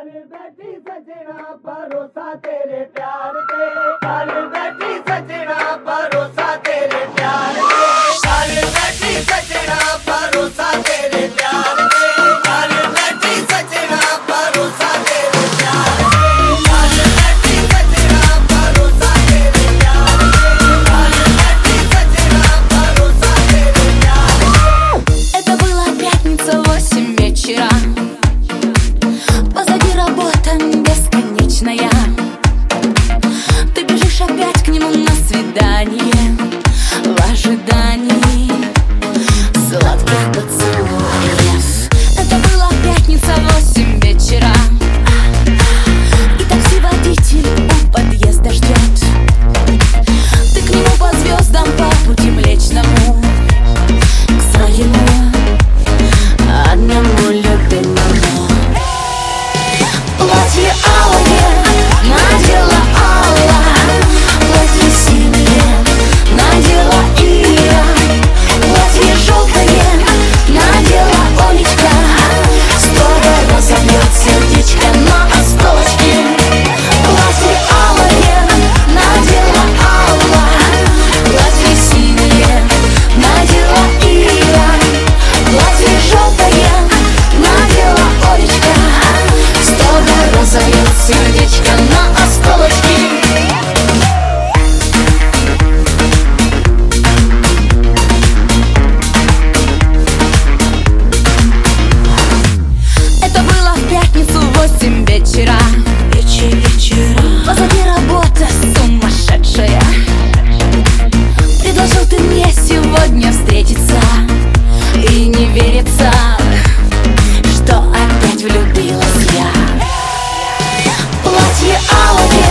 कर बैठी सजना भरोसा तेरे प्यार पे, कर बैठी सजना भरोसा तेरे प्यार पे, कर बैठी सजना भरोसा तेरे प्यार पे, कर बैठी सजना भरोसा तेरे प्यार पे, कर बैठी सजना भरोसा तेरे प्यार पे, कर बैठी सजना भरोसा तेरे प्यार पे। Это была пятница, 8 вечера. Позади работа бесконечная. Ты бежишь опять к нему на свидание, в ожидании сладких поцелуев. Это была пятница, 8 вечера. И такси-водитель у подъезда ждет. Ты к нему по звездам, по пути Млечному, к своему одному любимому. Платье алое надела Алла, платье синее надела Ира, платье желтое надела Олечка. Скоро разобьет сердечко на осколочки. Платье алое надела Алла, платье синее надела Ира, платье желтое надела Олечка. Скоро разобьет сердечко на осколочки. Это было в пятницу, 8 вечера. Позади работа сумасшедшая. Предложил ты мне сегодня встретиться, и не верится, что опять влюбилась я. Платье алое